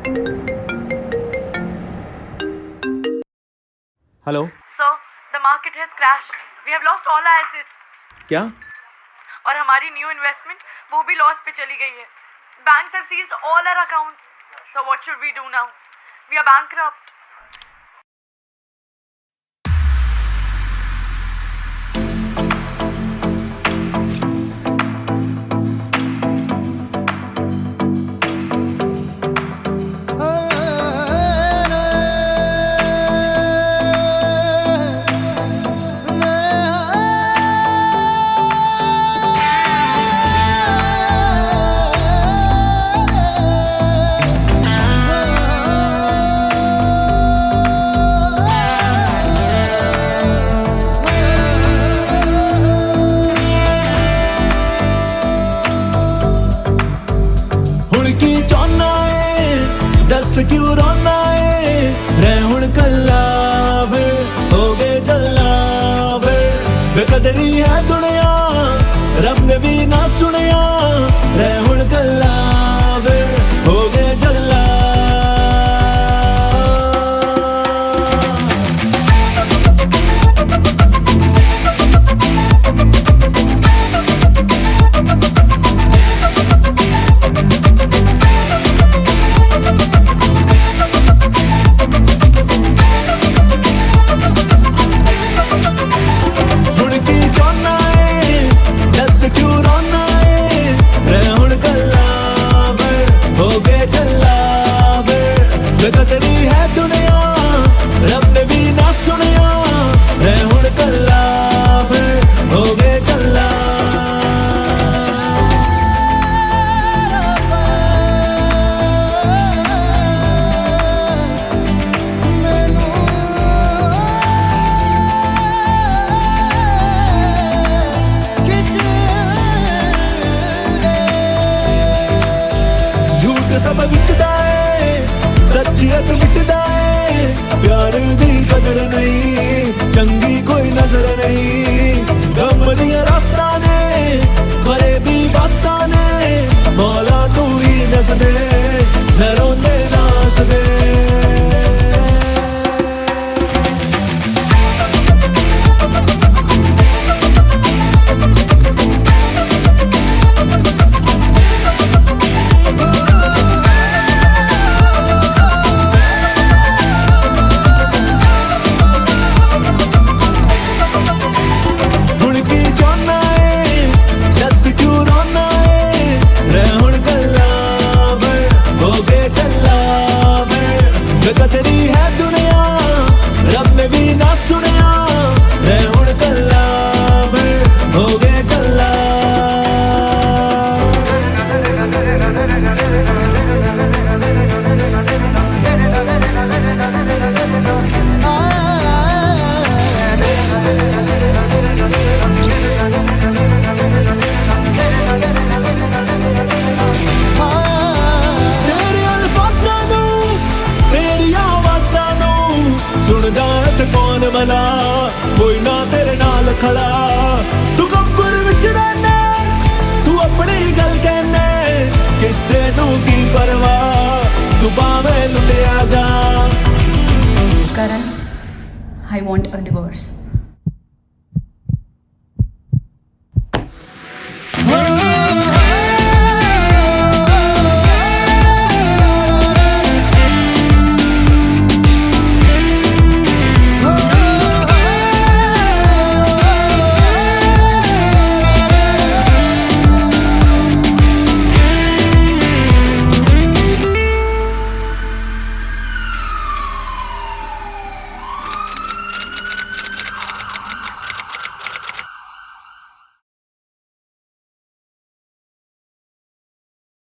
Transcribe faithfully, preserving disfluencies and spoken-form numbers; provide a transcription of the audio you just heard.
Hello Sir, the market has crashed. We have lost all our assets. क्या? और हमारी new investment वो भी लॉस पे चली गई है. Banks have seized all our accounts. So what should we do now? We are bankrupt. दस क्यों रोना है रह हुण कल्ला वे हो गए जल्ला वे बेकदरी है दुनिया रब ने भी ना सुनिया रह हुण कल्ला वे हो गए जल्ला बेकदरी है दुनिया रब ने भी ना सुनिया रह हुण कल्ला फिर हो गए चल्ला झूठ सब बिकदा सच्चियत मिटदा है प्यार दी कदर नहीं चंगी कोई नजर नहीं गम दियां रातां ने फरेबी बातां ने मौला तू ही दस दे मैं रोंदे नास दे बेकदरी है दुनिया रब ने भी ना सुनिया रह हुण कल्ला फिर हो गए चल्ला कौन भला कोई ना तेरे नाल खड़ा तू कंबर विच रहना तू अपनी गल कहना किसे नू की परवाह तू भावें लुटिया जा Karan, I want a divorce.